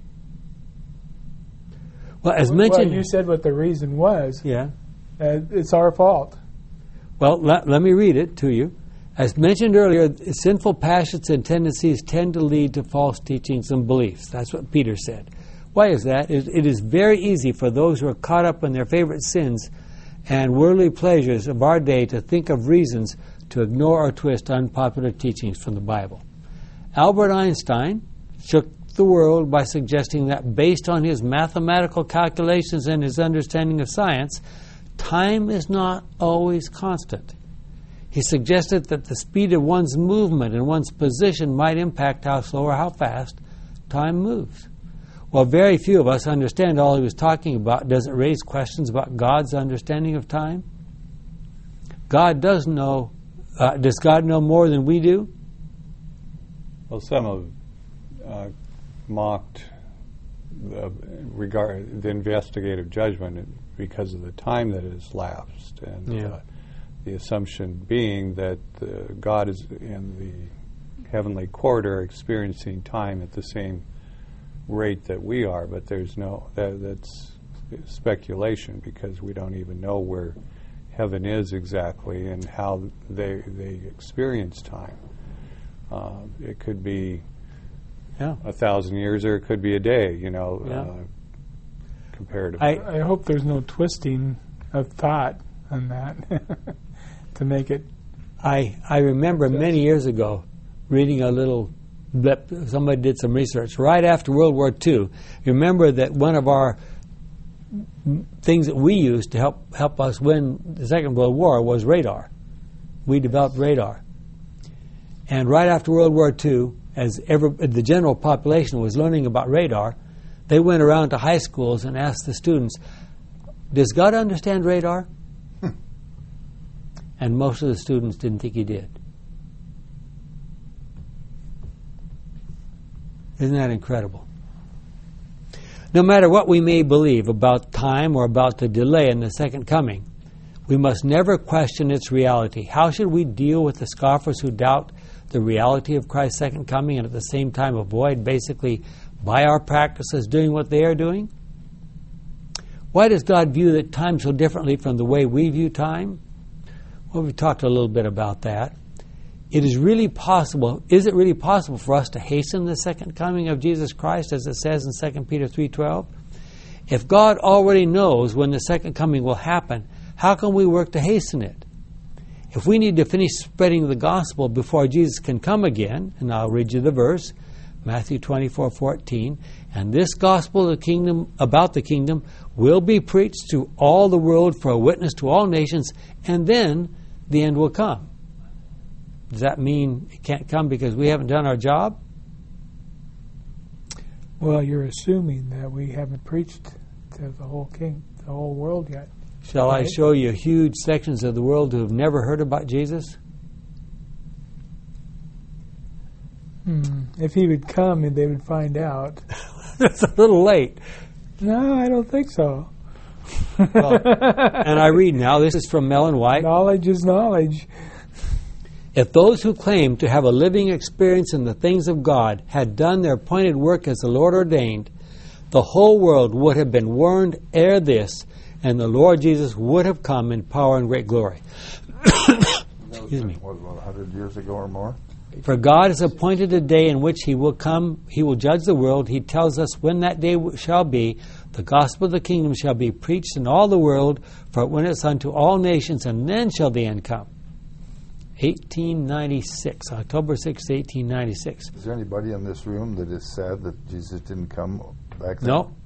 Well, as mentioned... Well, you said what the reason was. Yeah. Uh, it's our fault. Well, let, let me read it to you. As mentioned earlier, sinful passions and tendencies tend to lead to false teachings and beliefs. That's what Peter said. Why is that? It, it is very easy for those who are caught up in their favorite sins and worldly pleasures of our day to think of reasons to ignore or twist unpopular teachings from the Bible. Albert Einstein shook the world by suggesting that based on his mathematical calculations and his understanding of science, time is not always constant. He suggested that the speed of one's movement and one's position might impact how slow or how fast time moves. While very few of us understand all he was talking about, does it raise questions about God's understanding of time? God does know. Uh, does God know more than we do? Well, some have uh, mocked the, regard, the investigative judgment because of the time that has lapsed, and Yeah. uh, the assumption being that uh, God is in the heavenly court are experiencing time at the same rate that we are, but there's no that, that's speculation because we don't even know where heaven is exactly and how they they experience time. Uh, it could be Yeah. a thousand years, or it could be a day. You know, Yeah. uh, comparatively. I, I hope there's no twisting of thought on that to make it. I I remember many years ago reading a little blip. Somebody did some research right after World War Two. You remember that one of our things that we used to help help us win the Second World War was radar. We developed radar. And right after World War Two, as ever, the general population was learning about radar, they went around to high schools and asked the students, does God understand radar? And most of the students didn't think he did. Isn't that incredible? No matter what we may believe about time or about the delay in the second coming, we must never question its reality. How should we deal with the scoffers who doubt the reality of Christ's second coming and at the same time avoid, basically, by our practices, doing what they are doing? Why does God view the time so differently from the way we view time? Well, we've talked a little bit about that. It is really possible, is it really possible for us to hasten the second coming of Jesus Christ, as it says in Second Peter three twelve? If God already knows when the second coming will happen, how can we work to hasten it? If we need to finish spreading the gospel before Jesus can come again, and I'll read you the verse, Matthew twenty-four fourteen, and this gospel of the kingdom, about the kingdom will be preached to all the world for a witness to all nations, and then the end will come. Does that mean it can't come because we haven't done our job? Well, you're assuming that we haven't preached to the whole king, the whole world yet. Shall I Right. show you huge sections of the world who have never heard about Jesus? Hmm. If he would come, and they would find out. That's a little late. No, I don't think so. Well, and I read now, this is from Ellen White. Knowledge is knowledge. If those who claim to have a living experience in the things of God had done their appointed work as the Lord ordained, the whole world would have been warned ere this, and the Lord Jesus would have come in power and great glory. Excuse me. What, about one hundred years ago or more? For God has appointed a day in which he will come, he will judge the world. He tells us when that day shall be. The gospel of the kingdom shall be preached in all the world, for it went unto all nations, and then shall the end come. eighteen ninety-six, October sixth, eighteen ninety-six. Is there anybody in this room that is sad that Jesus didn't come back then? No.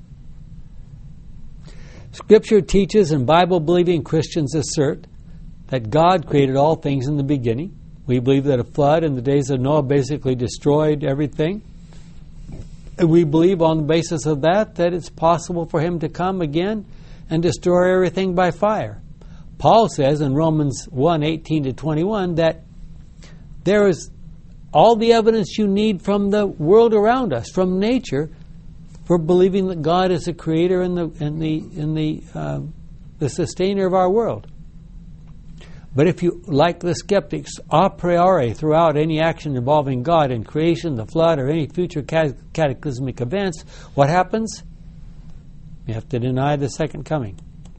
Scripture teaches and Bible-believing Christians assert that God created all things in the beginning. We believe that a flood in the days of Noah basically destroyed everything. And we believe on the basis of that that it's possible for him to come again and destroy everything by fire. Paul says in Romans one, eighteen to twenty-one that there is all the evidence you need from the world around us, from nature, for believing that God is the creator and the and the and the uh, the sustainer of our world. But if you, like the skeptics, a priori throughout any action involving God in creation, the flood, or any future cataclysmic events, what happens? You have to deny the second coming.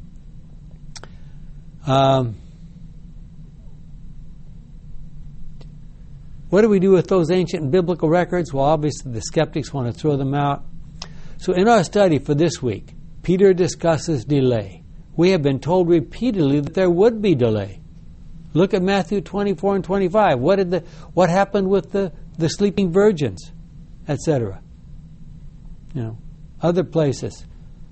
Um, what do we do with those ancient biblical records? Well, obviously the skeptics want to throw them out. So in our study for this week, Peter discusses delay. We have been told repeatedly that there would be delay. Look at Matthew twenty-four and twenty-five. What did the what happened with the, the sleeping virgins, et cetera. You know, other places.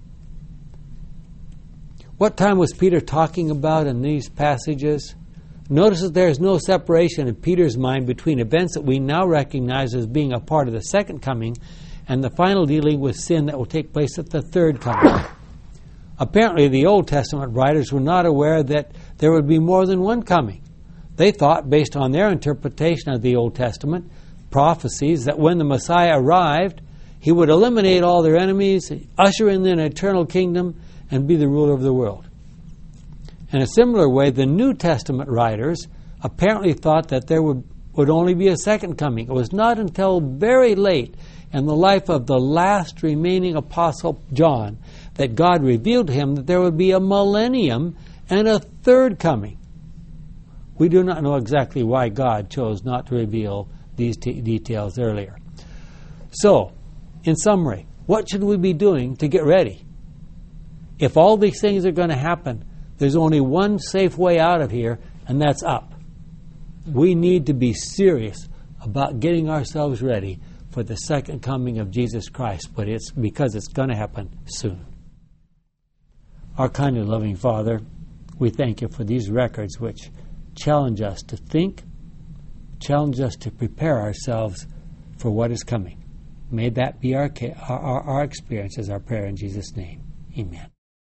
What time was Peter talking about in these passages? Notice that there is no separation in Peter's mind between events that we now recognize as being a part of the second coming and the final dealing with sin that will take place at the third coming. Apparently, the Old Testament writers were not aware that there would be more than one coming. They thought, based on their interpretation of the Old Testament prophecies, that when the Messiah arrived, he would eliminate all their enemies, usher in an eternal kingdom, and be the ruler of the world. In a similar way, the New Testament writers apparently thought that there would, would only be a second coming. It was not until very late in the life of the last remaining apostle, John, that God revealed to him that there would be a millennium and a third coming. We do not know exactly why God chose not to reveal these t- details earlier. So, in summary, what should we be doing to get ready? If all these things are going to happen, there's only one safe way out of here, and that's up. We need to be serious about getting ourselves ready for the second coming of Jesus Christ, but it's because it's going to happen soon. Our kind and loving Father, we thank you for these records which challenge us to think, challenge us to prepare ourselves for what is coming. May that be our, our, our experience as our prayer in Jesus' name. Amen.